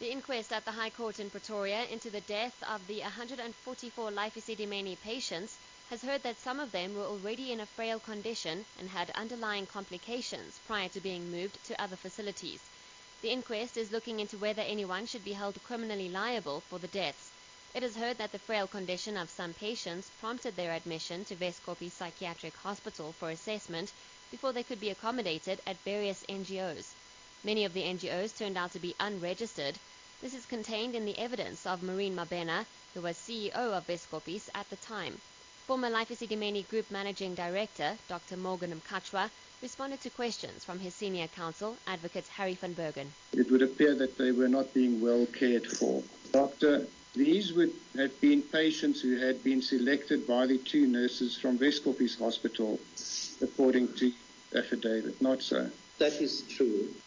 The inquest at the High Court in Pretoria into the death of the 144 Life eSitimeni patients has heard that some of them were already in a frail condition and had underlying complications prior to being moved to other facilities. The inquest is looking into whether anyone should be held criminally liable for the deaths. It is heard that the frail condition of some patients prompted their admission to Weskopie Psychiatric Hospital for assessment before they could be accommodated at various NGOs. Many of the NGOs turned out to be unregistered. This is contained in the evidence of Maureen Mabena, who was CEO of Weskopie at the time. Former Life eSitimeni Group Managing Director, Dr. Morgan Mkachwa, responded to questions from his senior counsel, Advocate Harry van Bergen. It would appear that they were not being well cared for. Doctor, these would have been patients who had been selected by the two nurses from Weskopie Hospital, according to affidavit, not so? That is true.